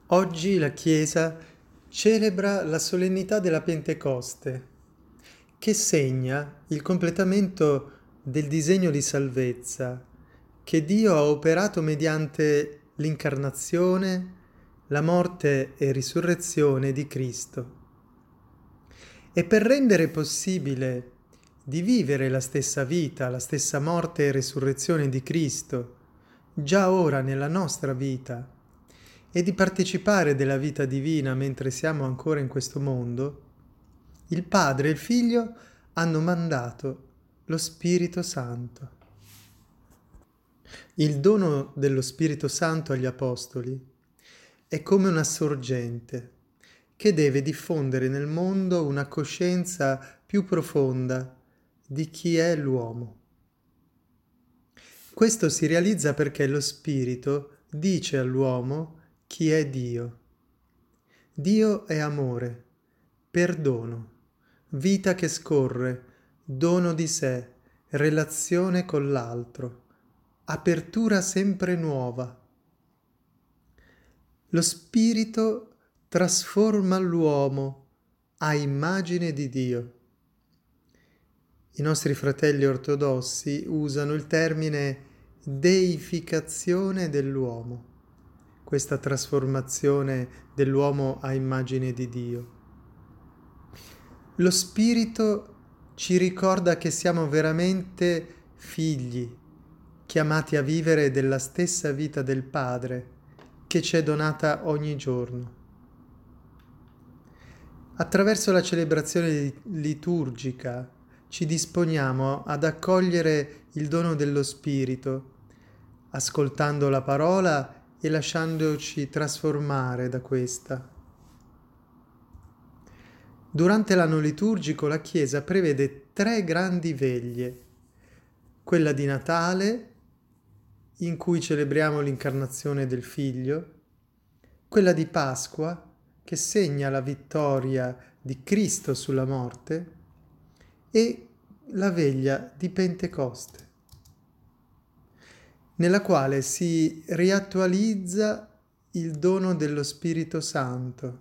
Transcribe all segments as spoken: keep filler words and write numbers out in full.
Oggi la Chiesa celebra la solennità della Pentecoste, che segna il completamento del disegno di salvezza che Dio ha operato mediante l'incarnazione, la morte e risurrezione di Cristo. E per rendere possibile di vivere la stessa vita, la stessa morte e risurrezione di Cristo, già ora nella nostra vita, e di partecipare della vita divina mentre siamo ancora in questo mondo, il Padre e il Figlio hanno mandato lo Spirito Santo. Il dono dello Spirito Santo agli Apostoli è come una sorgente che deve diffondere nel mondo una coscienza più profonda di chi è l'uomo. Questo si realizza perché lo Spirito dice all'uomo chi è Dio. Dio è amore, perdono, vita che scorre, dono di sé, relazione con l'altro, apertura sempre nuova. Lo Spirito trasforma l'uomo a immagine di Dio. I nostri fratelli ortodossi usano il termine deificazione dell'uomo, questa trasformazione dell'uomo a immagine di Dio. Lo Spirito ci ricorda che siamo veramente figli, chiamati a vivere della stessa vita del Padre, che ci è donata ogni giorno. Attraverso la celebrazione liturgica ci disponiamo ad accogliere il dono dello Spirito, ascoltando la parola e lasciandoci trasformare da questa. Durante l'anno liturgico la Chiesa prevede tre grandi veglie: quella di Natale, in cui celebriamo l'incarnazione del Figlio, quella di Pasqua, che segna la vittoria di Cristo sulla morte, e la veglia di Pentecoste, nella quale si riattualizza il dono dello Spirito Santo.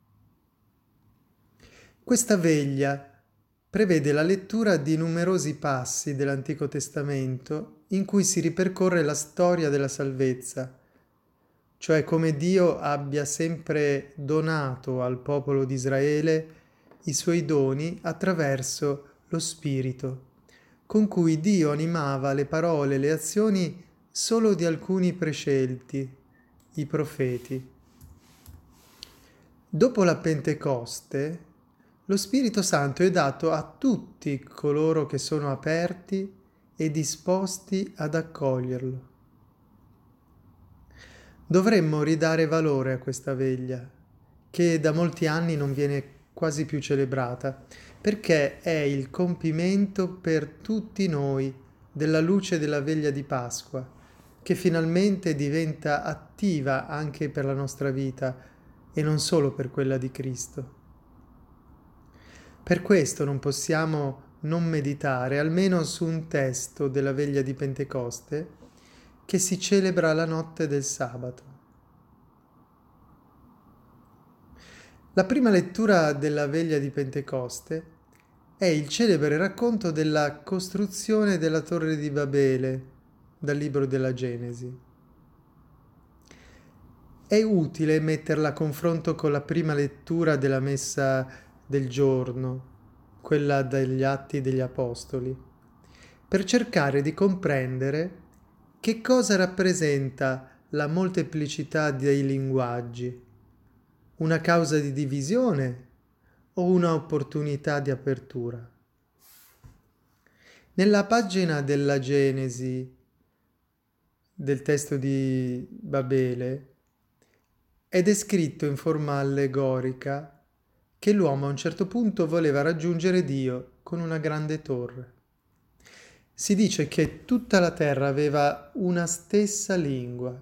Questa veglia prevede la lettura di numerosi passi dell'Antico Testamento in cui si ripercorre la storia della salvezza, cioè come Dio abbia sempre donato al popolo di Israele i suoi doni attraverso lo Spirito, con cui Dio animava le parole e le azioni solo di alcuni prescelti, i profeti. Dopo la Pentecoste, lo Spirito Santo è dato a tutti coloro che sono aperti e disposti ad accoglierlo. Dovremmo ridare valore a questa veglia, che da molti anni non viene quasi più celebrata, perché è il compimento per tutti noi della luce della veglia di Pasqua, che finalmente diventa attiva anche per la nostra vita e non solo per quella di Cristo. Per questo non possiamo non meditare almeno su un testo della veglia di Pentecoste che si celebra la notte del sabato. La prima lettura della veglia di Pentecoste è il celebre racconto della costruzione della Torre di Babele dal libro della Genesi. È utile metterla a confronto con la prima lettura della Messa del giorno, quella degli Atti degli Apostoli, per cercare di comprendere che cosa rappresenta la molteplicità dei linguaggi, una causa di divisione o una opportunità di apertura. Nella pagina della Genesi del testo di Babele è descritto in forma allegorica che l'uomo a un certo punto voleva raggiungere Dio con una grande torre. Si dice che tutta la terra aveva una stessa lingua.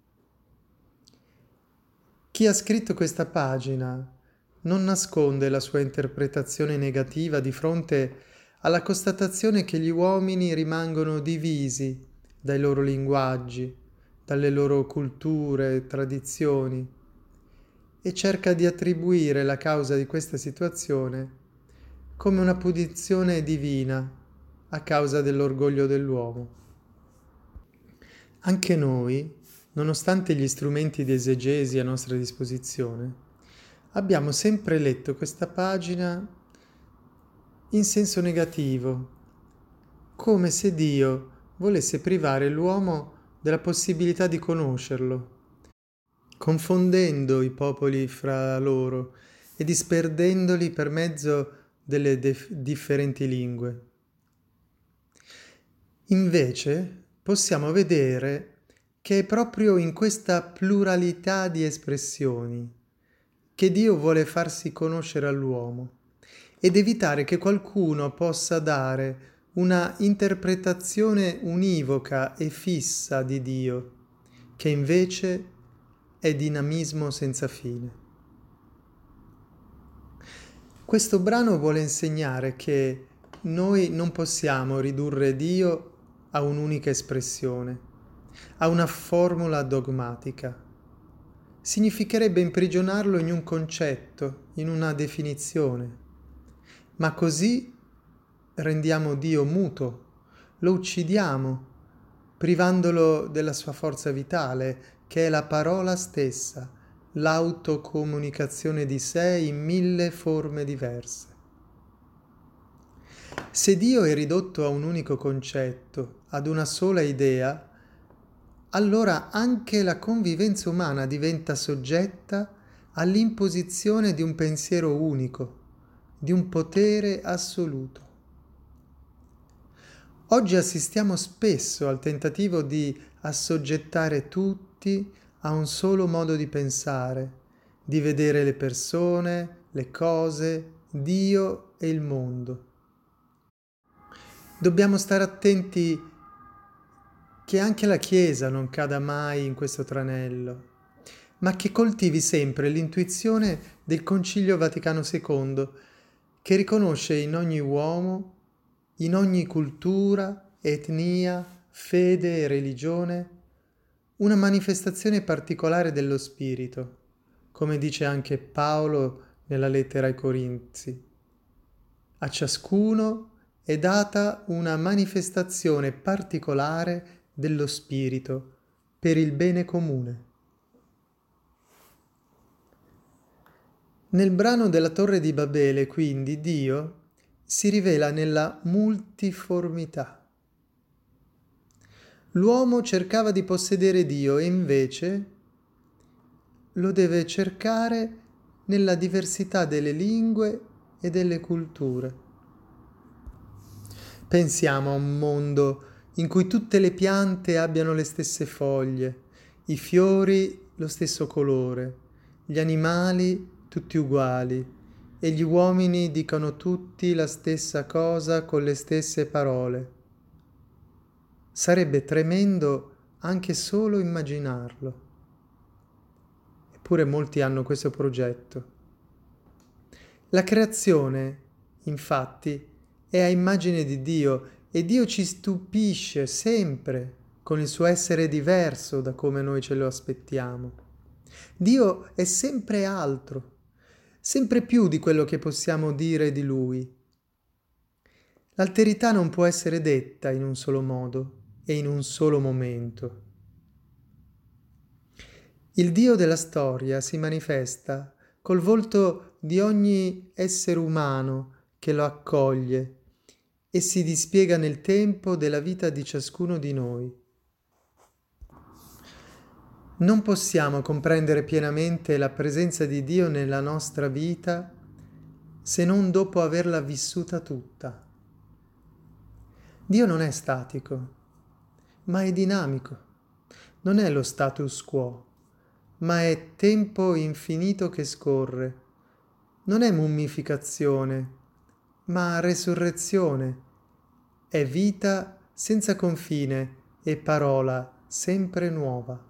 Chi ha scritto questa pagina non nasconde la sua interpretazione negativa di fronte alla constatazione che gli uomini rimangono divisi dai loro linguaggi, dalle loro culture, tradizioni, e cerca di attribuire la causa di questa situazione come una punizione divina a causa dell'orgoglio dell'uomo. Anche noi, nonostante gli strumenti di esegesi a nostra disposizione, abbiamo sempre letto questa pagina in senso negativo, come se Dio volesse privare l'uomo della possibilità di conoscerlo, confondendo i popoli fra loro e disperdendoli per mezzo delle def- differenti lingue. Invece possiamo vedere che è proprio in questa pluralità di espressioni che Dio vuole farsi conoscere all'uomo ed evitare che qualcuno possa dare una interpretazione univoca e fissa di Dio, che invece è dinamismo senza fine. Questo brano vuole insegnare che noi non possiamo ridurre Dio a un'unica espressione, a una formula dogmatica. Significherebbe imprigionarlo in un concetto, in una definizione, ma così rendiamo Dio muto, lo uccidiamo, privandolo della sua forza vitale, che è la parola stessa, l'autocomunicazione di sé in mille forme diverse. Se Dio è ridotto a un unico concetto, ad una sola idea, allora anche la convivenza umana diventa soggetta all'imposizione di un pensiero unico, di un potere assoluto. Oggi assistiamo spesso al tentativo di assoggettare tutti a un solo modo di pensare, di vedere le persone, le cose, Dio e il mondo. Dobbiamo stare attenti che anche la Chiesa non cada mai in questo tranello, ma che coltivi sempre l'intuizione del Concilio Vaticano secondo, che riconosce in ogni uomo, in ogni cultura, etnia, fede e religione, una manifestazione particolare dello Spirito, come dice anche Paolo nella lettera ai Corinzi. A ciascuno è data una manifestazione particolare dello Spirito per il bene comune. Nel brano della Torre di Babele, quindi, Dio si rivela nella multiformità. L'uomo cercava di possedere Dio e invece lo deve cercare nella diversità delle lingue e delle culture. Pensiamo a un mondo in cui tutte le piante abbiano le stesse foglie, i fiori lo stesso colore, gli animali tutti uguali e gli uomini dicano tutti la stessa cosa con le stesse parole. Sarebbe tremendo anche solo immaginarlo. Eppure molti hanno questo progetto. La creazione, infatti, è a immagine di Dio e Dio ci stupisce sempre con il suo essere diverso da come noi ce lo aspettiamo. Dio è sempre altro, sempre più di quello che possiamo dire di Lui. L'alterità non può essere detta in un solo modo e in un solo momento. Il Dio della storia si manifesta col volto di ogni essere umano che lo accoglie e si dispiega nel tempo della vita di ciascuno di noi. Non possiamo comprendere pienamente la presenza di Dio nella nostra vita se non dopo averla vissuta tutta. Dio non è statico, ma è dinamico. Non è lo status quo, ma è tempo infinito che scorre. Non è mummificazione, ma resurrezione. È vita senza confine e parola sempre nuova.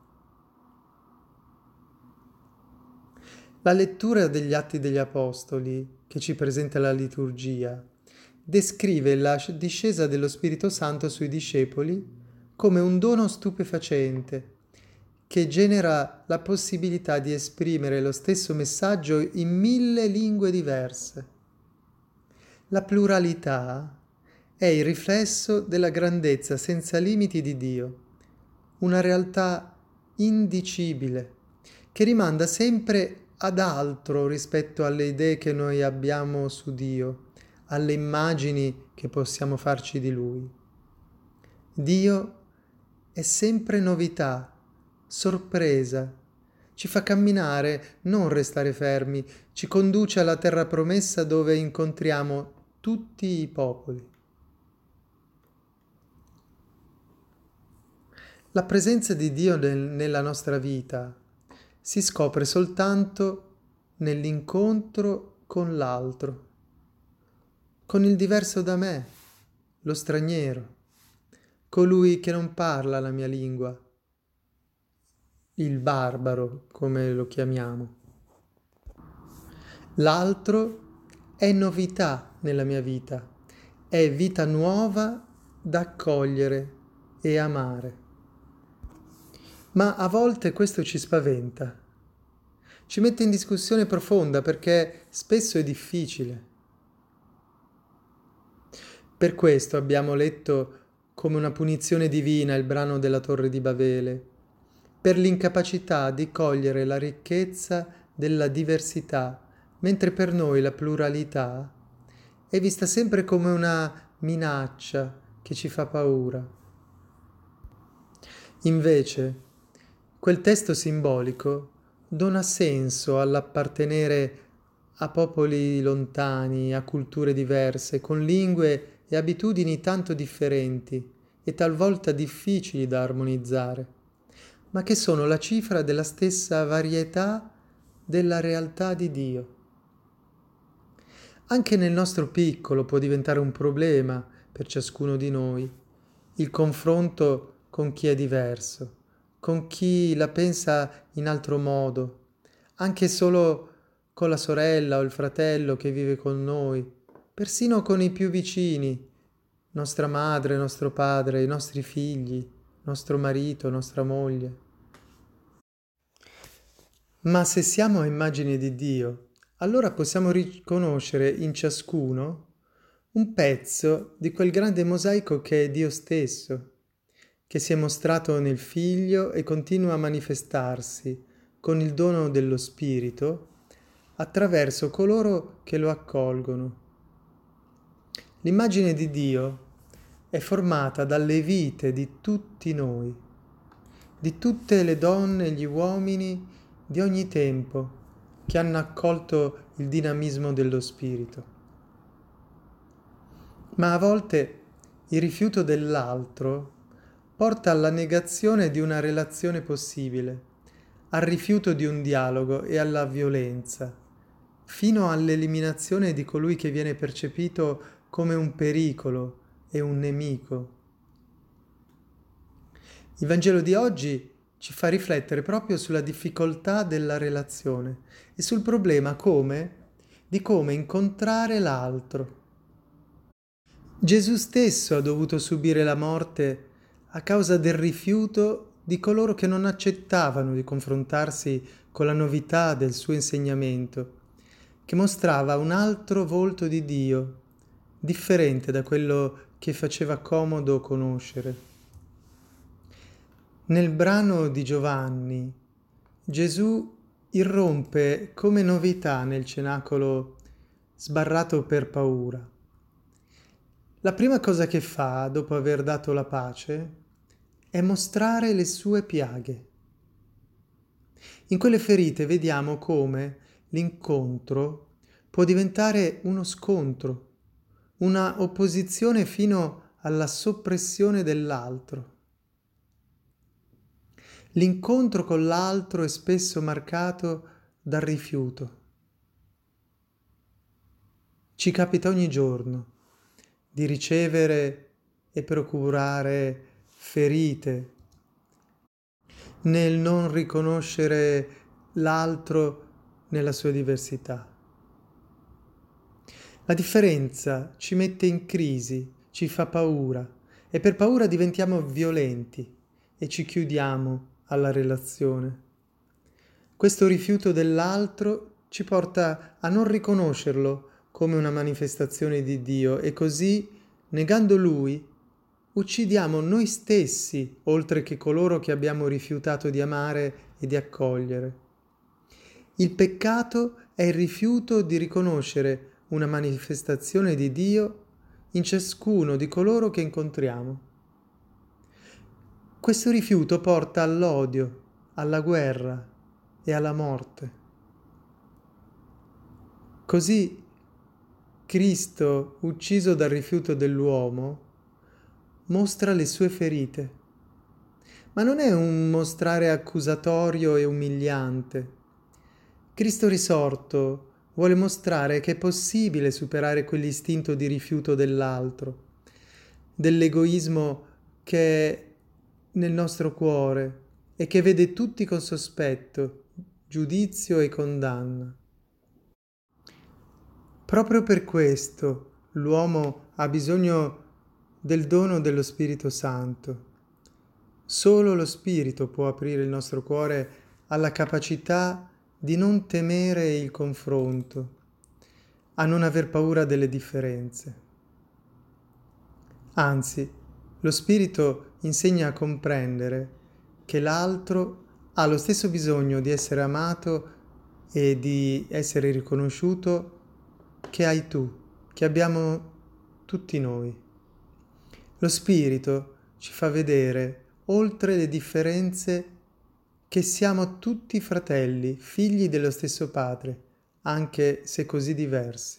La lettura degli Atti degli Apostoli, che ci presenta la liturgia, descrive la discesa dello Spirito Santo sui discepoli come un dono stupefacente, che genera la possibilità di esprimere lo stesso messaggio in mille lingue diverse. La pluralità è il riflesso della grandezza senza limiti di Dio, una realtà indicibile che rimanda sempre ad altro rispetto alle idee che noi abbiamo su Dio, alle immagini che possiamo farci di Lui. Dio è sempre novità, sorpresa, ci fa camminare, non restare fermi, ci conduce alla terra promessa dove incontriamo tutti i popoli. La presenza di Dio nel, nella nostra vita si scopre soltanto nell'incontro con l'altro, con il diverso da me, lo straniero, colui che non parla la mia lingua, il barbaro, come lo chiamiamo. L'altro è novità nella mia vita, è vita nuova da accogliere e amare. Ma a volte questo ci spaventa, ci mette in discussione profonda perché spesso è difficile. Per questo abbiamo letto come una punizione divina il brano della Torre di Babele, per l'incapacità di cogliere la ricchezza della diversità, mentre per noi la pluralità è vista sempre come una minaccia che ci fa paura. Invece, quel testo simbolico dona senso all'appartenere a popoli lontani, a culture diverse, con lingue e abitudini tanto differenti e talvolta difficili da armonizzare, ma che sono la cifra della stessa varietà della realtà di Dio. Anche nel nostro piccolo può diventare un problema per ciascuno di noi il confronto con chi è diverso, con chi la pensa in altro modo, anche solo con la sorella o il fratello che vive con noi, persino con i più vicini, nostra madre, nostro padre, i nostri figli, nostro marito, nostra moglie. Ma se siamo a immagine di Dio, allora possiamo riconoscere in ciascuno un pezzo di quel grande mosaico che è Dio stesso, che si è mostrato nel Figlio e continua a manifestarsi con il dono dello Spirito attraverso coloro che lo accolgono. L'immagine di Dio è formata dalle vite di tutti noi, di tutte le donne e gli uomini di ogni tempo che hanno accolto il dinamismo dello Spirito. Ma a volte il rifiuto dell'altro porta alla negazione di una relazione possibile, al rifiuto di un dialogo e alla violenza, fino all'eliminazione di colui che viene percepito come un pericolo e un nemico. Il Vangelo di oggi ci fa riflettere proprio sulla difficoltà della relazione e sul problema come, di come incontrare l'altro. Gesù stesso ha dovuto subire la morte a causa del rifiuto di coloro che non accettavano di confrontarsi con la novità del suo insegnamento, che mostrava un altro volto di Dio, differente da quello che faceva comodo conoscere. Nel brano di Giovanni, Gesù irrompe come novità nel cenacolo sbarrato per paura. La prima cosa che fa, dopo aver dato la pace, è mostrare le sue piaghe. In quelle ferite vediamo come l'incontro può diventare uno scontro, una opposizione fino alla soppressione dell'altro. L'incontro con l'altro è spesso marcato dal rifiuto. Ci capita ogni giorno di ricevere e procurare ferite nel non riconoscere l'altro nella sua diversità. La differenza ci mette in crisi, ci fa paura e per paura diventiamo violenti e ci chiudiamo alla relazione. Questo rifiuto dell'altro ci porta a non riconoscerlo come una manifestazione di Dio e così, negando Lui, uccidiamo noi stessi, oltre che coloro che abbiamo rifiutato di amare e di accogliere. Il peccato è il rifiuto di riconoscere una manifestazione di Dio in ciascuno di coloro che incontriamo. Questo rifiuto porta all'odio, alla guerra e alla morte. Così Cristo, ucciso dal rifiuto dell'uomo, mostra le sue ferite. Ma non è un mostrare accusatorio e umiliante. Cristo risorto vuole mostrare che è possibile superare quell'istinto di rifiuto dell'altro, dell'egoismo che è nel nostro cuore e che vede tutti con sospetto, giudizio e condanna. Proprio per questo l'uomo ha bisogno del dono dello Spirito Santo. Solo lo Spirito può aprire il nostro cuore alla capacità di non temere il confronto, a non aver paura delle differenze. Anzi, lo Spirito insegna a comprendere che l'altro ha lo stesso bisogno di essere amato e di essere riconosciuto che hai tu, che abbiamo tutti noi. Lo Spirito ci fa vedere, oltre le differenze, che siamo tutti fratelli, figli dello stesso Padre, anche se così diversi.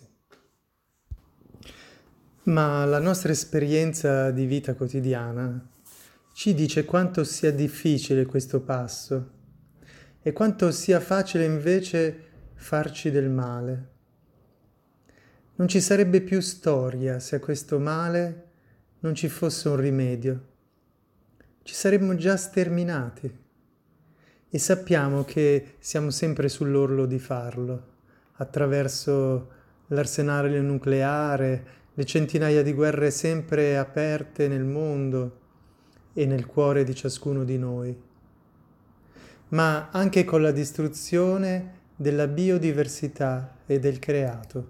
Ma la nostra esperienza di vita quotidiana ci dice quanto sia difficile questo passo e quanto sia facile invece farci del male. Non ci sarebbe più storia se a questo male non ci fosse un rimedio. Ci saremmo già sterminati. E sappiamo che siamo sempre sull'orlo di farlo, attraverso l'arsenale nucleare, le centinaia di guerre sempre aperte nel mondo e nel cuore di ciascuno di noi, ma anche con la distruzione della biodiversità e del creato.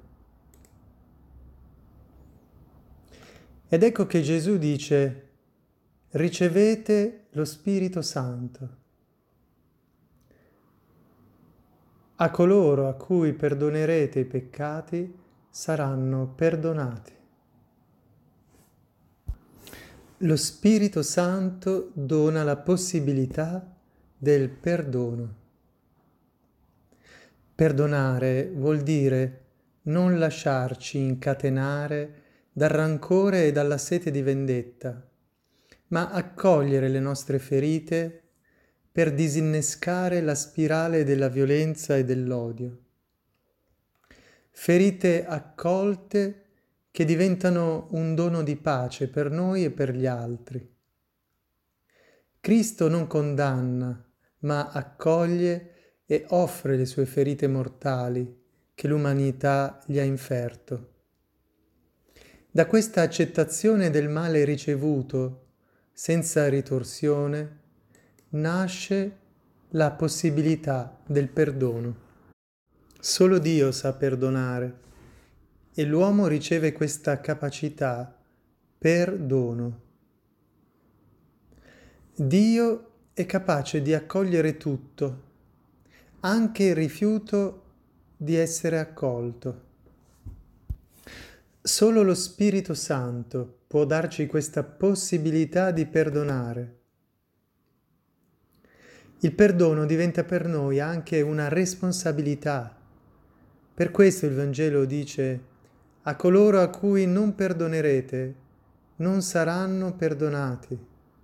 Ed ecco che Gesù dice: ricevete lo Spirito Santo. A coloro a cui perdonerete i peccati saranno perdonati. Lo Spirito Santo dona la possibilità del perdono. Perdonare vuol dire non lasciarci incatenare dal rancore e dalla sete di vendetta, ma accogliere le nostre ferite per disinnescare la spirale della violenza e dell'odio. Ferite accolte che diventano un dono di pace per noi e per gli altri. Cristo non condanna, ma accoglie e offre le sue ferite mortali che l'umanità gli ha inferto. Da questa accettazione del male ricevuto, senza ritorsione, nasce la possibilità del perdono. Solo Dio sa perdonare e l'uomo riceve questa capacità per dono. Dio è capace di accogliere tutto, anche il rifiuto di essere accolto. Solo lo Spirito Santo può darci questa possibilità di perdonare. Il perdono diventa per noi anche una responsabilità. Per questo il Vangelo dice: a coloro a cui non perdonerete, non saranno perdonati.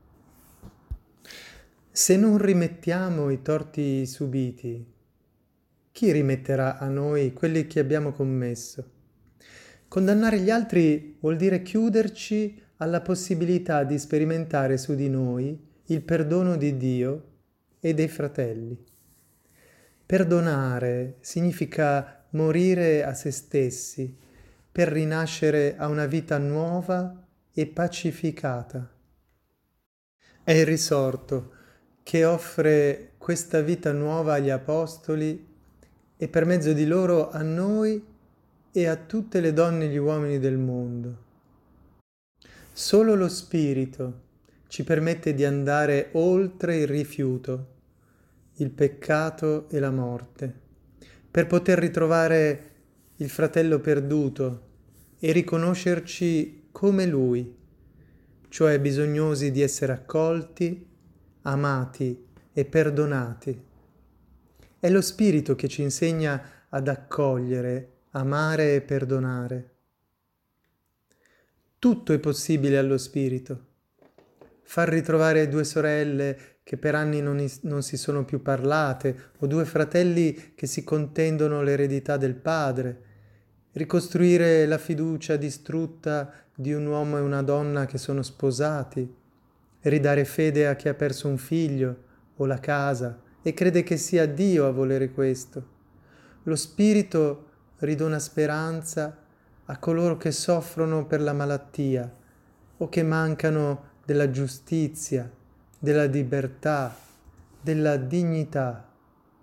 Se non rimettiamo i torti subiti, chi rimetterà a noi quelli che abbiamo commesso? Condannare gli altri vuol dire chiuderci alla possibilità di sperimentare su di noi il perdono di Dio e dei fratelli. Perdonare significa morire a se stessi per rinascere a una vita nuova e pacificata. È il risorto che offre questa vita nuova agli Apostoli e per mezzo di loro a noi e a tutte le donne e gli uomini del mondo. Solo lo Spirito ci permette di andare oltre il rifiuto, il peccato e la morte, per poter ritrovare il fratello perduto e riconoscerci come lui, cioè bisognosi di essere accolti, amati e perdonati. È lo Spirito che ci insegna ad accogliere, amare e perdonare. Tutto è possibile allo Spirito. Far ritrovare due sorelle che per anni non, is- non si sono più parlate, o due fratelli che si contendono l'eredità del padre, ricostruire la fiducia distrutta di un uomo e una donna che sono sposati, ridare fede a chi ha perso un figlio o la casa e crede che sia Dio a volere questo. Lo Spirito ridona speranza a coloro che soffrono per la malattia o che mancano della giustizia, della libertà, della dignità.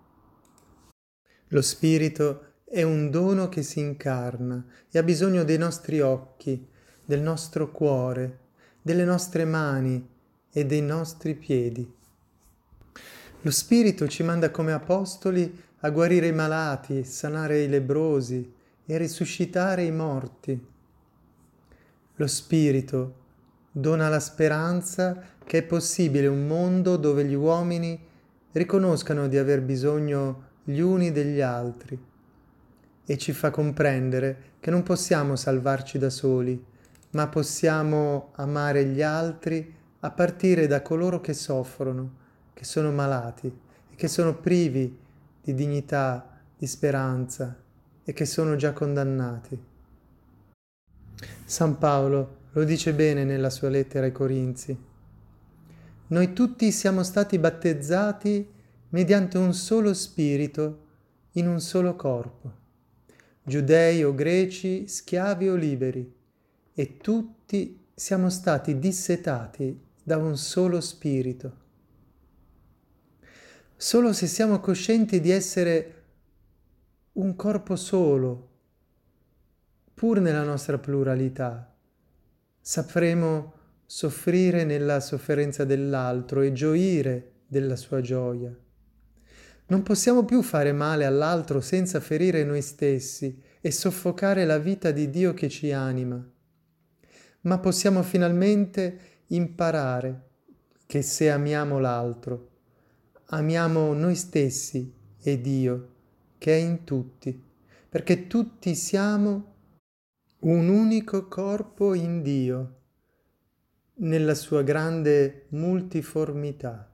Lo Spirito è un dono che si incarna e ha bisogno dei nostri occhi, del nostro cuore, delle nostre mani e dei nostri piedi. Lo Spirito ci manda come apostoli a guarire i malati, sanare i lebbrosi e risuscitare i morti. Lo Spirito dona la speranza che è possibile un mondo dove gli uomini riconoscano di aver bisogno gli uni degli altri e ci fa comprendere che non possiamo salvarci da soli, ma possiamo amare gli altri a partire da coloro che soffrono, che sono malati e che sono privi di dignità, di speranza e che sono già condannati. San Paolo lo dice bene nella sua lettera ai Corinzi. Noi tutti siamo stati battezzati mediante un solo spirito in un solo corpo, giudei o greci, schiavi o liberi, e tutti siamo stati dissetati da un solo spirito. Solo se siamo coscienti di essere un corpo solo, pur nella nostra pluralità, sapremo soffrire nella sofferenza dell'altro e gioire della sua gioia. Non possiamo più fare male all'altro senza ferire noi stessi e soffocare la vita di Dio che ci anima, ma possiamo finalmente imparare che se amiamo l'altro, amiamo noi stessi e Dio, che è in tutti, perché tutti siamo un unico corpo in Dio, nella sua grande multiformità.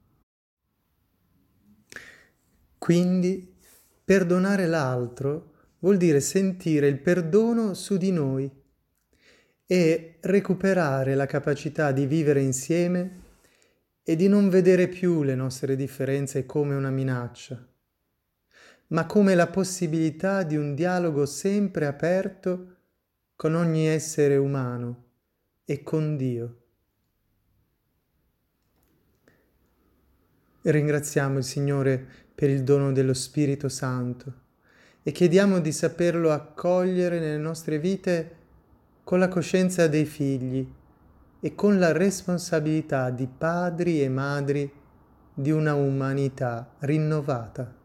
Quindi, perdonare l'altro vuol dire sentire il perdono su di noi e recuperare la capacità di vivere insieme e di non vedere più le nostre differenze come una minaccia, ma come la possibilità di un dialogo sempre aperto con ogni essere umano e con Dio. Ringraziamo il Signore per il dono dello Spirito Santo e chiediamo di saperlo accogliere nelle nostre vite con la coscienza dei figli e con la responsabilità di padri e madri di una umanità rinnovata.